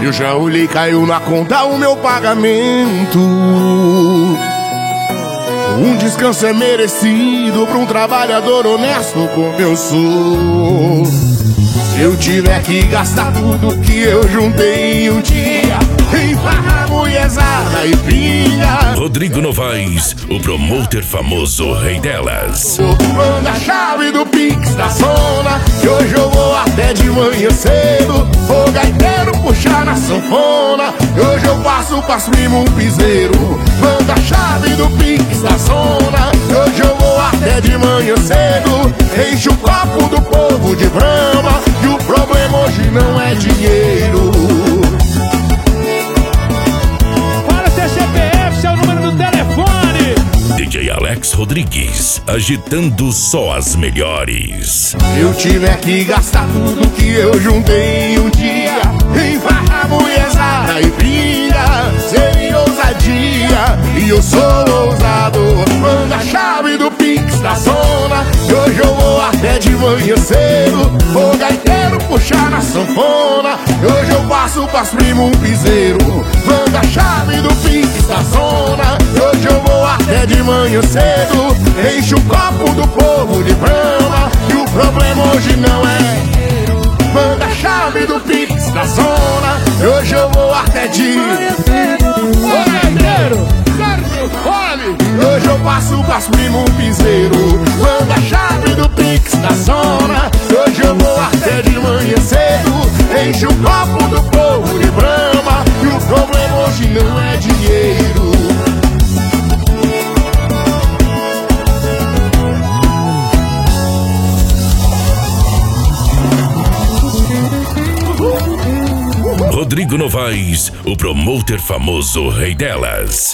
Eu já olhei, caiu na conta o meu pagamento. Um descanso é merecido pra um trabalhador honesto como eu sou. Se eu tiver que gastar tudo que eu juntei em um dia em farra, mulherzada e pilha, Rodrigo Novaes, o promoter famoso rei delas. manda a chave do Pix da zona, que hoje eu vou até de manhã cedo. Vou gaiteiro puxar na sanfona, e hoje eu passo mimo um piseiro. Manda a chave do Pix da zona, que hoje eu vou até de manhã cedo. Enche o copo do povo de Brahma, e o problema hoje não é dinheiro. Fala seu CPF, seu número do telefone. DJ Alex Rodrigues, agitando só as melhores. Se eu tiver que gastar tudo que eu juntei em um dia em farra, mulherzada e pilha, seria ousadia, e eu sou ousado. Manda a chave do Pix da zona, e hoje eu vou até de manhã cedo. Vou gaiteiro puxar na sanfona, e hoje eu passo primo um piseiro. Manda a chave do Pix da zona, e hoje eu vou até de manhã cedo. Enche o copo do povo de Brahma, e o problema hoje não é. Manda a chave do Pix da zona, e hoje eu vou até de Ô, gaiteiro, olhe. hoje eu passo primo um piseiro. Manda a chave do Pix da zona, e hoje eu vou até de manhã cedo. Enche o copo do povo de Brahma, e o problema hoje não é dinheiro. Rodrigo Novaes, o promoter famoso rei delas.